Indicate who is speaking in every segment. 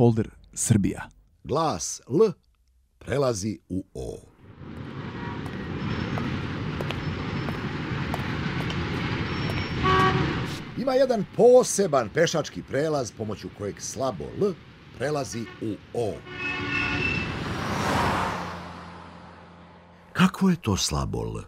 Speaker 1: folder Srbija.
Speaker 2: Glas L prelazi u O. Ima jedan poseban pešački prelaz pomoću kojeg slabo L prelazi u O. Kako je to slabo L?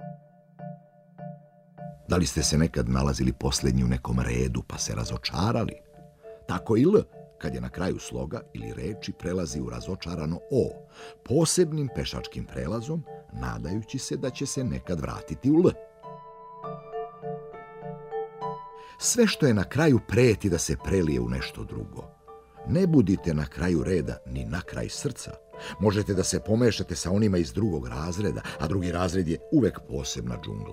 Speaker 2: Da li ste se nekad nalazili posljednji u nekom redu pa se razočarali? Tako i L, kad je na kraju sloga ili reči, prelazi u razočarano O, posebnim pešačkim prelazom, nadajući se da će se nekad vratiti u L. Sve što je na kraju preti da se prelije u nešto drugo. Ne budite na kraju reda ni na kraj srca. Možete da se pomešate sa onima iz drugog razreda, a drugi razred je uvek posebna džungla.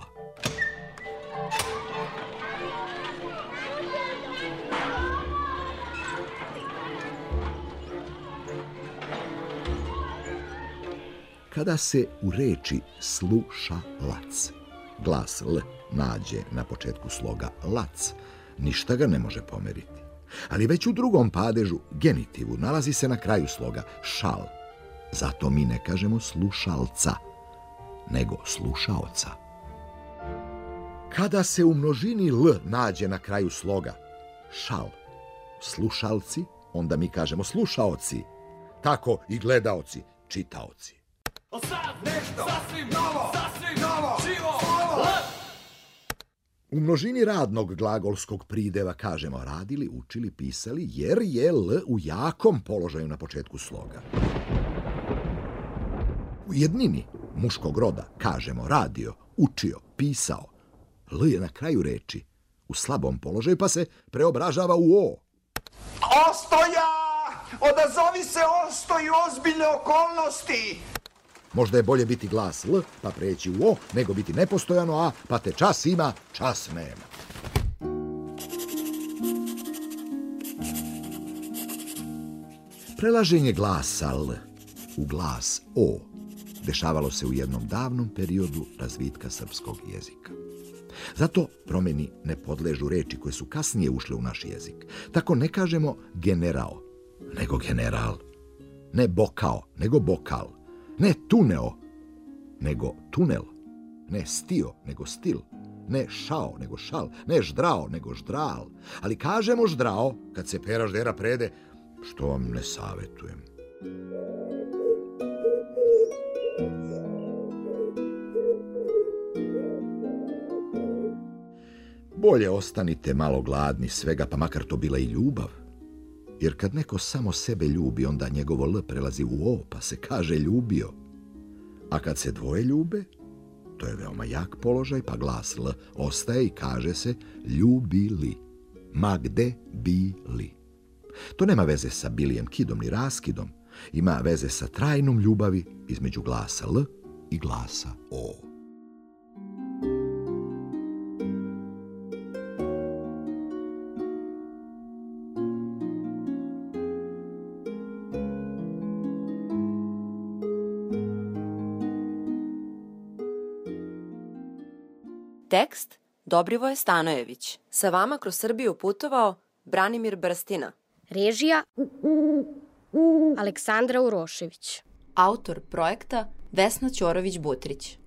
Speaker 2: Kada se u reči slušalac glas L nađe na početku sloga lac, ništa ga ne može pomeriti. Ali već u drugom padežu, genitivu, nalazi se na kraju sloga šal. Zato mi ne kažemo slušalca, nego slušaoca. Kada se u množini L nađe na kraju sloga šal, slušalci, onda mi kažemo slušaoci. Tako i gledaoci, čitaoci.
Speaker 3: Sad nešto sasvim novo, živo,
Speaker 2: U množini radnog glagolskog prideva kažemo radili, učili, pisali, jer je L u jakom položaju na početku sloga. U jednini muškog roda kažemo radio, učio, pisao. L je na kraju reči u slabom položaju pa se preobražava u O.
Speaker 4: Ostoja! Odazovi se Ostoju ozbiljne okolnosti!
Speaker 2: Možda je bolje biti glas L pa preći u O nego biti nepostojano A pa te čas ima, čas nema. Prelaženje glasa L u glas O dešavalo se u jednom davnom periodu razvitka srpskog jezika. Zato promjeni ne podležu reči koje su kasnije ušle u naš jezik. Tako ne kažemo generao, nego general. Ne bokao, nego bokal. Ne tuneo, nego tunel. Ne stio, nego stil. Ne šao, nego šal. Ne ždrao, nego ždral. Ali kažemo ždrao kad se pera ždera prede, što vam ne savjetujem. Bolje ostanite malo gladni svega, pa makar to bila i ljubav. Jer kad neko samo sebe ljubi, onda njegovo L prelazi u O, pa se kaže ljubio. A kad se dvoje ljube, to je veoma jak položaj, pa glas L ostaje i kaže se ljubili. Ma gde bili. To nema veze sa bilijem kidom ni raskidom. Ima veze sa trajnom ljubavi između glasa L i glasa O.
Speaker 5: Tekst Dobrivoje Stanojević. Sa vama kroz Srbiju putovao Branimir Brstina.
Speaker 6: Režija Aleksandra Urošević.
Speaker 5: Autor projekta Vesna Ćorović-Butrić.